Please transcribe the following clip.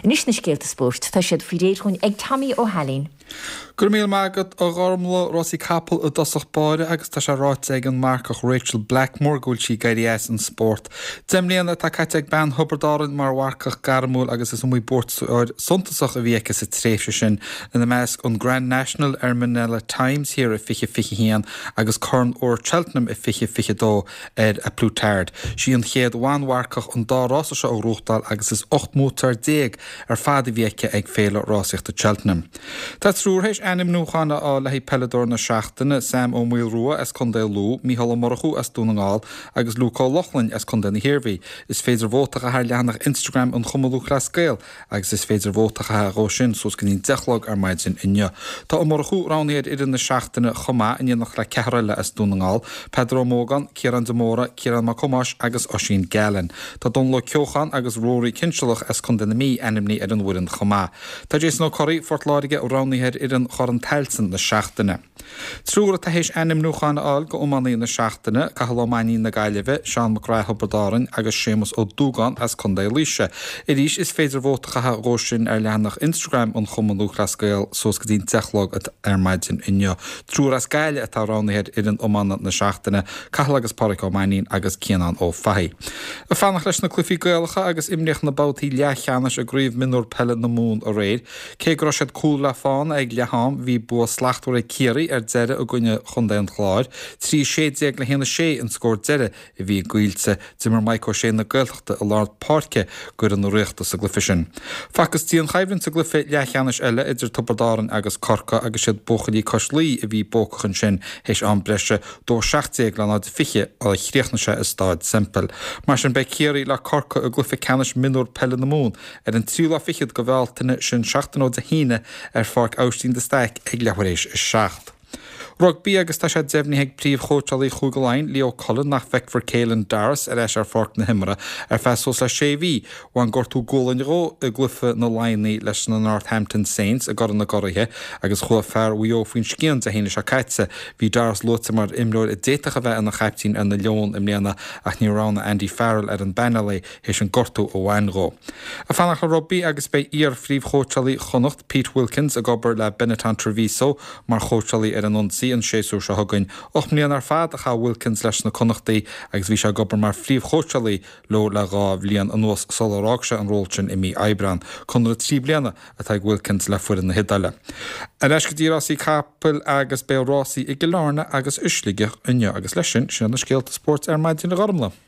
Nis na scéalta sport tá siad faoi réadchún ag Tommy O'Halloran. Gur míl mágad a gharmla Rossi Capel a dosach báide agus tá se ráit ag an marcach Rachel Blackmore gúil sí gairí an sport. Demlíanana tá caite ag ben hubardárin mar warcach garmúil agus is mú bort suntasach a bhícha sa tréifse sin in na measc an Grand National Manila Times hir a fiche hían agus corn ó Cheltenham i fiche dó a plútard. Sí an chéad bhain warcach an dá rása se ó Rúchdal agus is 8 mútar 10 ar fád bhícha ag féile rásacht a Cheltenham. Tá trúrhéis enim núchanna á lehí pelador na seachtainna Sam ó Mhuil Rua as chun dé lú, Míhall Morachú as dúnaáil agus Lúcá Loughlin as chun na Hirhí. Is féidir bhótacha a leanach Instagram an chumalú clascéil agus is féidir bhótacha a rósin sos go nín dechlog ar maid sin inne. Tá ó Morachú ránéad idir na seachtainna chumá in nach le ceile as dúnaáil, Pedro Morgan, Kieran de Mora, Kieran Macomas agus Oisín Gallen. Tá don le Ceochan agus Rory Kinsealach as chun na mí enimní ar an bhuirin chumá. Tá Jason O'Curry fortláige ó ráníhead idir choran teilsan na seachtainna. Trúra tá hééis enim núchan áil go ummaní na seachtainna cahalómaí na gaiileh Sean McGrath Bardárin agus Seamus ó Dúgan as chundé líise. I rís is féidir bhótachathe rósin ar leannach Instagram an chumanú chlascail sos go dtín techlog ar maidin inne. Trúr as gaiile atá ránahéad idir ummanna na seachtainna cahalagus paricómaín agus cíanan ó faí. A fannach leis na clufií gaalacha agus imneach na bátaí leachcheannas a gríomh minúr pelle na mún a réid, cé gro siad cúil le fáin ag leham hí bu slachtú a céirí ar deire a gine chundé an chláir, trí sé le héna sé an scór deire I bhí gúilte dimar Michael sé na gaalachta a Lord Parke gur an réachta sa glufisin. Facas tíon chaibhann sa glufi leachcheannas eile idir tubardáran agus corca agus siad bochalí coslí a bhí bócachan sin héis an breise dó 16 le náid fiche a chríochna se is stáid simpel. Mar sin be céirí le corca a glufi canis minúr pelle na mún ar an triúla fichiad go bhhealtaine sin 16 a híine ar farc Austin de Staic ag lehuiréis is 6. Rugby agus tá sé defhníigh príomh chótealaí chugaláin Leo Cullen nach feic Caelan Darras ar ar forc na himara ar fesos le séhí bhain gortú gólain ró a glufa na lainnaí leis na Northampton Saints a gar na gorathe agus chua fear bhuió faoin scían a héine se caiite hí Darras lóta mar imreoir a déiteach a bheith na chaiptín an na leon im léana ach nírána Andy Farrell ar an Benallé héis an gortú ó bhainró. A fannach le rugby agus be íar phríomh chótealaí chonacht Pete Wilkins a gobar le Benetton Treviso mar chótealaí ar an nonsaí an séú se thugann 8 milliún ar fad a cha Wilkins leis na connachtaí agus bhí se gobar mar phríomh chótealaí lo le gá bhliain an nuas solarrágse an róilsin I mí Aibran chun 3 bliana atá Wilkins le fuair na hidaile. A leis go dtí Rossi Capel agus be Rossi I go lána agus isligich inne agus leis sin na scéalta sport ar maidin na gharmla.